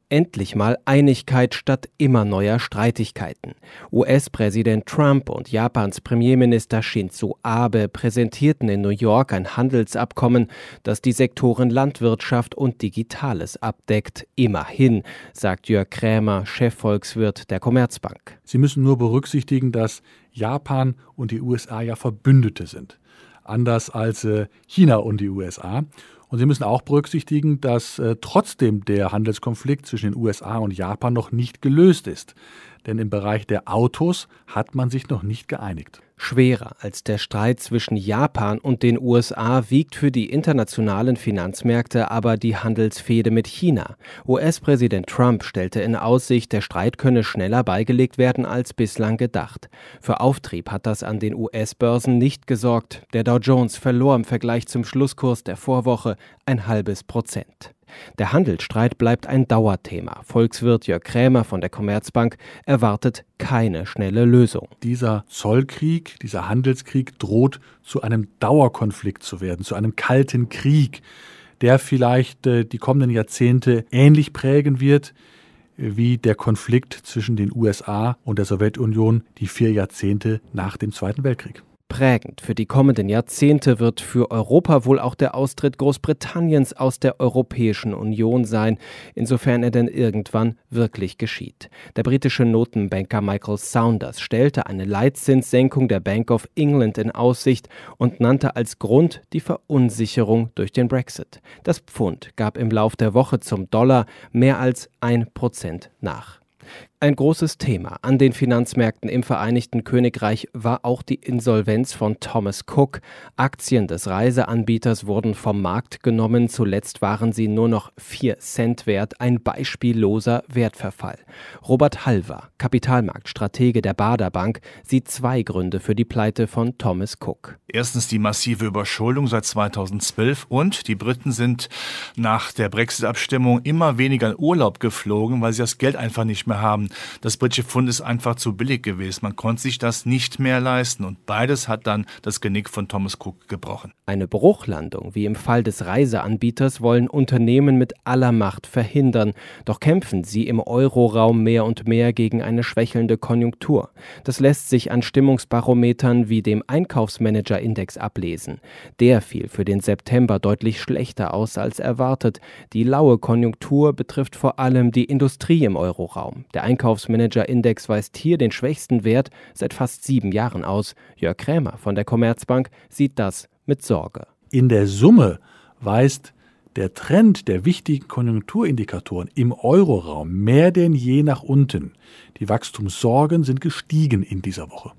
Endlich mal Einigkeit statt immer neuer Streitigkeiten. US-Präsident Trump und Japans Premierminister Shinzo Abe präsentierten in New York ein Handelsabkommen, das die Sektoren Landwirtschaft und Digitales abdeckt. Immerhin, sagt Jörg Krämer, Chefvolkswirt der Commerzbank. Sie müssen nur berücksichtigen, dass Japan und die USA ja Verbündete sind. Anders als China und die USA. Und Sie müssen auch berücksichtigen, dass trotzdem der Handelskonflikt zwischen den USA und Japan noch nicht gelöst ist. Denn im Bereich der Autos hat man sich noch nicht geeinigt. Schwerer als der Streit zwischen Japan und den USA wiegt für die internationalen Finanzmärkte aber die Handelsfehde mit China. US-Präsident Trump stellte in Aussicht, der Streit könne schneller beigelegt werden als bislang gedacht. Für Auftrieb hat das an den US-Börsen nicht gesorgt. Der Dow Jones verlor im Vergleich zum Schlusskurs der Vorwoche 0,5%. Der Handelsstreit bleibt ein Dauerthema. Volkswirt Jörg Krämer von der Commerzbank erwartet keine schnelle Lösung. Dieser Zollkrieg, dieser Handelskrieg droht zu einem Dauerkonflikt zu werden, zu einem kalten Krieg, der vielleicht die kommenden Jahrzehnte ähnlich prägen wird wie der Konflikt zwischen den USA und der Sowjetunion die 4 Jahrzehnte nach dem Zweiten Weltkrieg. Prägend für die kommenden Jahrzehnte wird für Europa wohl auch der Austritt Großbritanniens aus der Europäischen Union sein, insofern er denn irgendwann wirklich geschieht. Der britische Notenbanker Michael Saunders stellte eine Leitzinssenkung der Bank of England in Aussicht und nannte als Grund die Verunsicherung durch den Brexit. Das Pfund gab im Lauf der Woche zum Dollar mehr als 1% nach. Ein großes Thema an den Finanzmärkten im Vereinigten Königreich war auch die Insolvenz von Thomas Cook. Aktien des Reiseanbieters wurden vom Markt genommen. Zuletzt waren sie nur noch 4 Cent wert. Ein beispielloser Wertverfall. Robert Halver, Kapitalmarktstratege der Baader Bank, sieht 2 Gründe für die Pleite von Thomas Cook. Erstens die massive Überschuldung seit 2012 und die Briten sind nach der Brexit-Abstimmung immer weniger in Urlaub geflogen, weil sie das Geld einfach nicht mehr haben. Das britische Pfund ist einfach zu billig gewesen. Man konnte sich das nicht mehr leisten. Und beides hat dann das Genick von Thomas Cook gebrochen. Eine Bruchlandung, wie im Fall des Reiseanbieters, wollen Unternehmen mit aller Macht verhindern. Doch kämpfen sie im Euroraum mehr und mehr gegen eine schwächelnde Konjunktur. Das lässt sich an Stimmungsbarometern wie dem Einkaufsmanager-Index ablesen. Der fiel für den September deutlich schlechter aus als erwartet. Die laue Konjunktur betrifft vor allem die Industrie im Euroraum. Der Einkaufsmanager-Index weist hier den schwächsten Wert seit fast 7 Jahren aus. Jörg Krämer von der Commerzbank sieht das mit Sorge. In der Summe weist der Trend der wichtigen Konjunkturindikatoren im Euroraum mehr denn je nach unten. Die Wachstumssorgen sind gestiegen in dieser Woche.